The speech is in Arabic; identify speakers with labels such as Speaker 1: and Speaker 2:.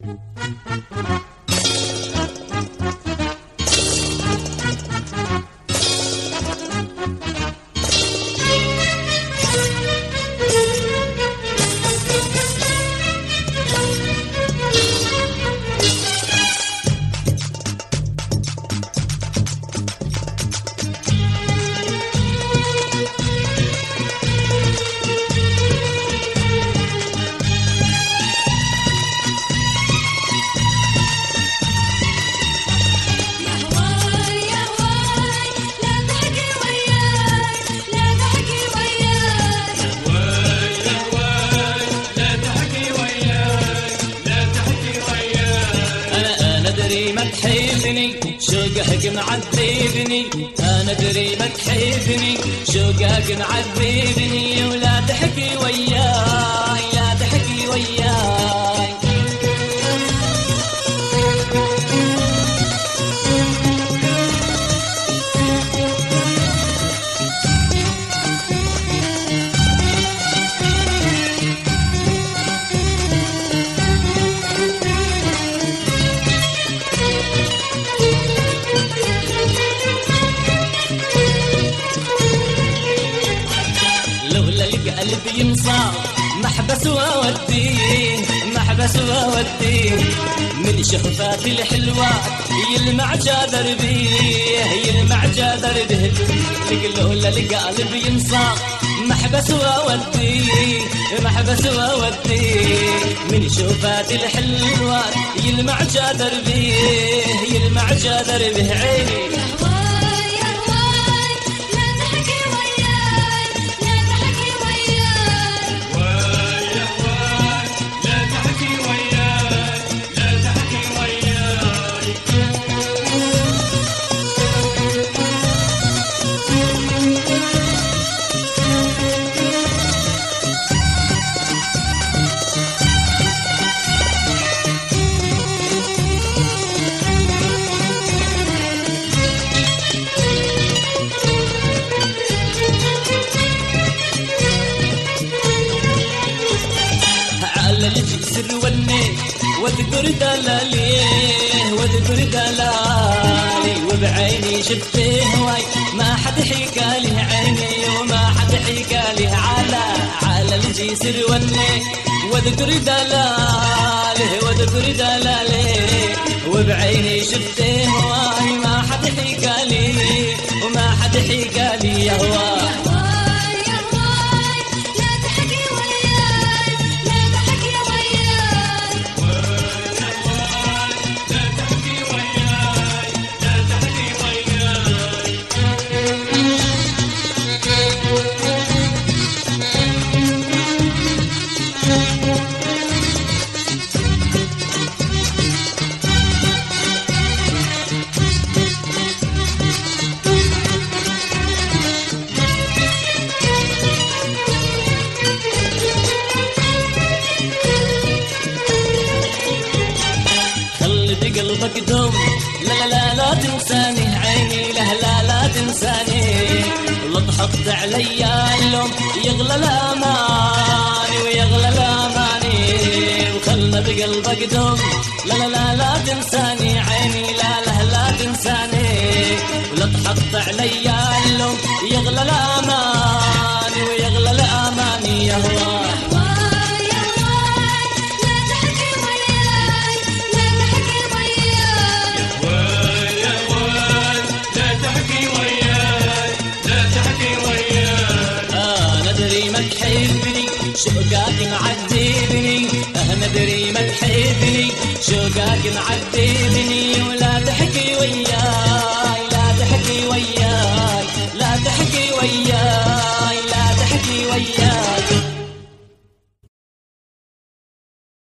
Speaker 1: شوقك معذبني، أنا أدري ما تحبني، شوقك معذبني، ولا تحكي وياي لا تحكي وياي. قلبي ينصاب محبس ووديه محبس ووديه، من شفافي الحلوات يلمع جادر بيه يلمع جادر به، لقلوله القلب ينصاب محبس ووديه محبس ووديه، من شفافي الحلوات يلمع جادر بيه يلمع جادر به عيني. الجسر والنيل واذكر دلاليه واذكر دلالي، وبعيني شفته هواي ما حد حكى له عيني وما حد حكى له على الجسر والنيل واذكر دلاله واذكر دلاله، وبعيني شفته هواي ما حد حكى لي وما حد حكى لي يا هواي. قلبك دوم لا لا لا تنساني عيني لا لا لا تنساني، ولا تحط علي اللوم يغلى الاماني ويغلى الاماني، وخلنا بقلبك دوم لا لا لا لا تنساني عيني لا لا لا تنساني، ولا تحط علي اللوم يغلى الاماني ويغلى الاماني يا هواي. شوقك معذبني أنا أدري ما تحبني، شوقك معذبني